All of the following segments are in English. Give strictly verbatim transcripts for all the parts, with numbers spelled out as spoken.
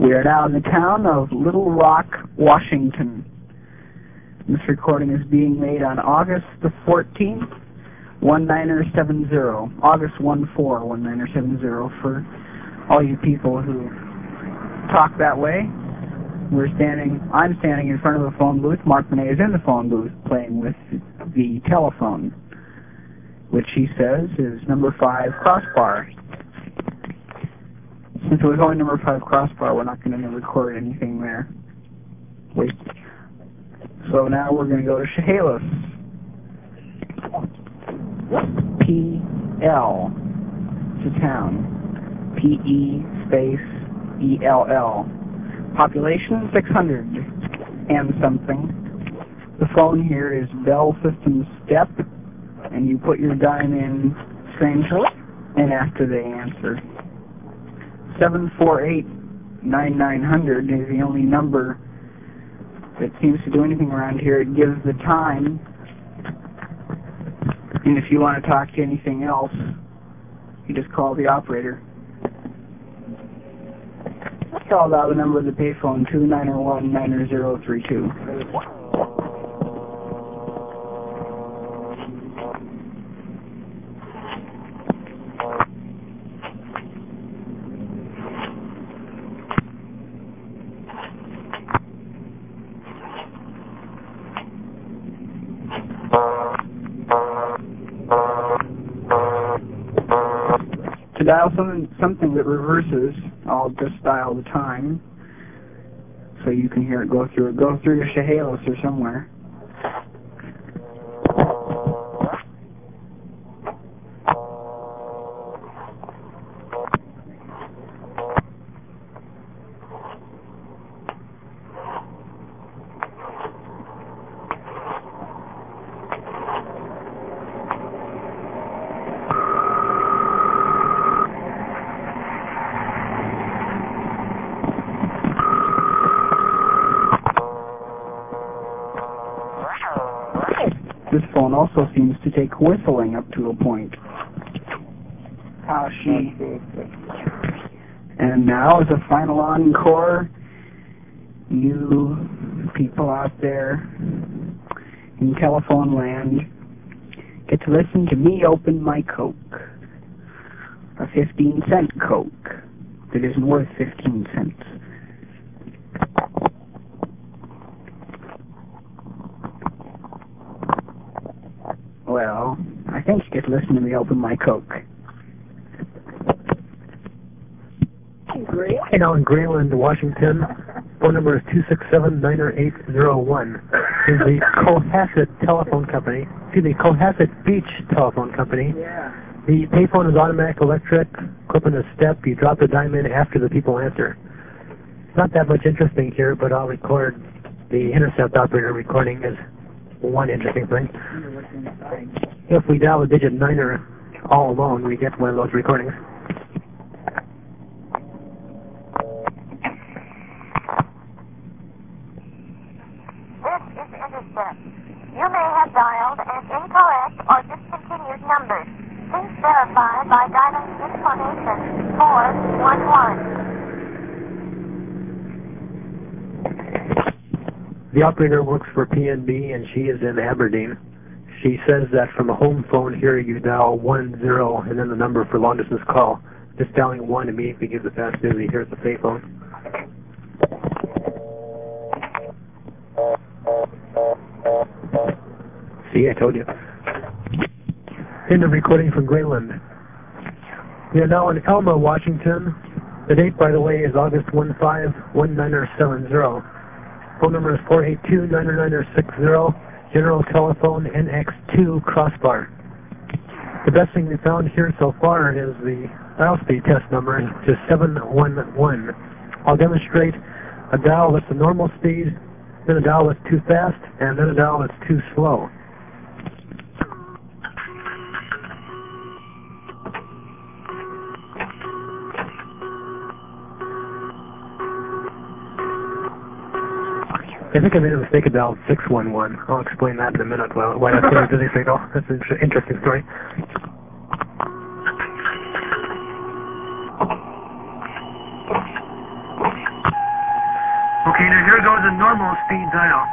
We are now in the town of Little Rock, Washington. This recording is being made on August the fourteenth, nineteen seventy. August fourteenth, nineteen seventy, for all you people who talk that way. We're standing, I'm standing in front of the phone booth. Mark Monet is in the phone booth playing with the telephone, which he says is number five crossbar. Since we're going number five crossbar, we're not going to record anything there. Wait. So now we're going to go to Chehalis. P L. It's a town. P E space E L L. Population six hundred and something. The phone here is Bell Systems Step, and you put your dime in strangely, and after they answer. seven four eight nine nine hundred is the only number that seems to do anything around here. It gives the time, and if you want to talk to anything else, you just call the operator. Call out the number of the payphone, two nine one nine zero three two. To dial something, something that reverses, I'll just dial the time so you can hear it go through. Go through to Chehalis or somewhere. This phone also seems to take whistling up to a point. How she... And now, as a final encore, you people out there in telephone land get to listen to me open my Coke. A fifteen cent Coke that isn't worth fifteen cents. Well, I think you get to listen to me open my Coke. Hey, now in Grayland, Washington, phone number is two six seven nine eight zero one. Is the Cohasset Telephone Company. Excuse me, Cohasset Beach Telephone Company. Yeah. The payphone is automatic electric, equipment is step. You drop the dime in after the people answer. Not that much interesting here, but I'll record the intercept operator recording as one interesting thing. If we dial the digit niner all alone, we get one of those recordings. This is Intercept. You may have dialed an incorrect or discontinued number. Please verify by dialing exclamation four one one. The operator works for P N B and she is in Aberdeen. She says that from a home phone here you dial one zero and then the number for long distance call. Just dialing one immediately gives the fastidity here at the payphone. See, I told you. In the recording from Grayland. We are now in Elma, Washington. The date, by the way, is August fifth, nineteen seventy. Phone number is four eight two nine nine six zero. General telephone N X two crossbar. The best thing we found here so far is the dial speed test number to seven one one. I'll demonstrate a dial that's the normal speed, then a dial that's too fast, and then a dial that's too slow. I think I made a mistake of dial six one one. I'll explain that in a minute why why that's a busy signal. That's an interesting story. Okay, now here goes a normal speed dial.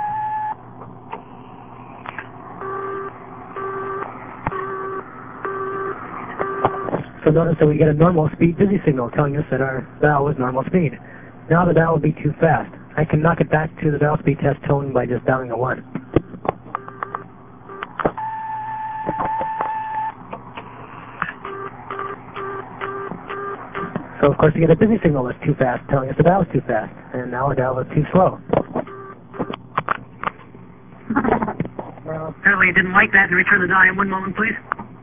So notice that we get a normal speed busy signal telling us that our dial was normal speed. Now the dial will be too fast. I can knock it back to the dial speed test tone by just dialing a one. So of course we get a busy signal that's too fast telling us the dial is too fast. And now our dial is too slow. Well, apparently you didn't like that. Return the dial in one moment, please.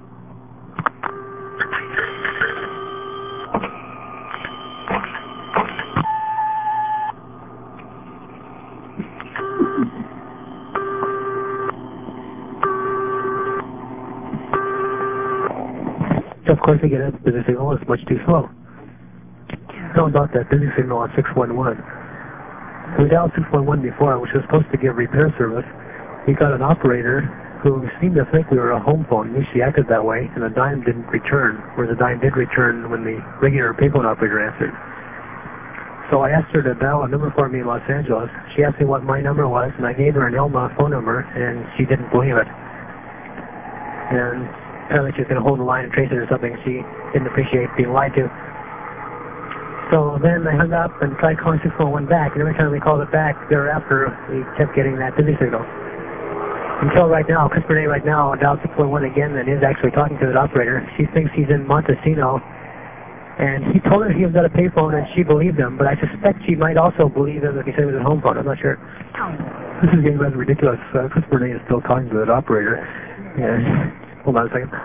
So of course we get a busy signal that's much too slow. How about that busy signal on six one one? So we dialed six one one before, which was supposed to give repair service. We got an operator who seemed to think we were a home phone. At least she acted that way, and the dime didn't return, whereas the dime did return when the regular payphone operator answered. So I asked her to dial a number for me in Los Angeles. She asked me what my number was, and I gave her an Elma phone number, and she didn't believe it. And apparently she was going to hold the line and trace it or something. She didn't appreciate being lied to. So then I hung up and tried calling six one one back, and every time we called it back thereafter, we kept getting that busy signal. Until right now, Chris Bernay right now dialed six one one again and is actually talking to the operator. She thinks he's in Montesino, and he told her he was at a payphone and she believed him, but I suspect she might also believe him if he said it was a home phone. I'm not sure. This is getting rather ridiculous. Uh, Chris Bernay is still talking to that operator. Yeah. Hold on a second.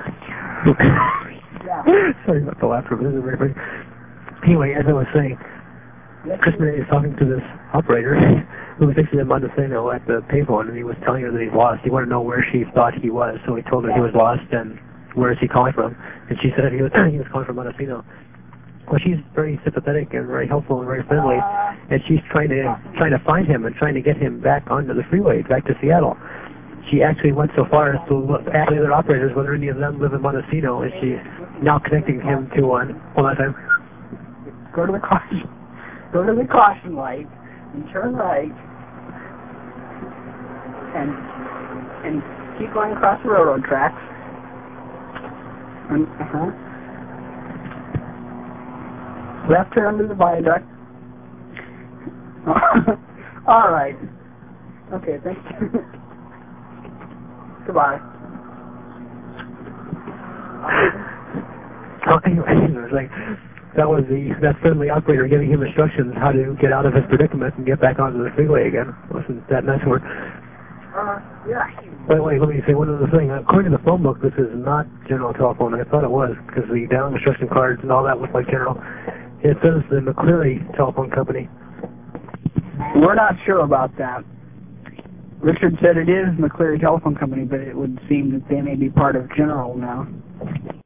Sorry about the laughter, but this is very funny. Anyway, as I was saying, Chris Bernay is talking to this operator who was actually in Montesino at the payphone, and he was telling her that he's lost. He wanted to know where she thought he was, so he told her he was lost and where is he calling from. And she said he was, he was calling from Montesino. Well, she's very sympathetic and very helpful and very friendly, and she's trying to trying to find him and trying to get him back onto the freeway, back to Seattle. She actually went so far as to look at the other operators, whether any of them live in Montesino, and she's now connecting him to one. Hold on a second. Go to the caution. Go to the caution light and turn right, and and keep going across the railroad tracks. And, uh-huh. Left turn to the viaduct. All right. Okay. Thank you. Goodbye. So anyway, it was like, that was the that friendly operator giving him instructions how to get out of his predicament and get back onto the freeway again. Wasn't that nice word? Uh, yeah. By the way, let me say one other thing. According to the phone book, this is not General Telephone. I thought it was, because the down instruction cards and all that look like General. It says the McCleary Telephone Company. We're not sure about that. Richard said it is McCleary Telephone Company, but it would seem that they may be part of General now.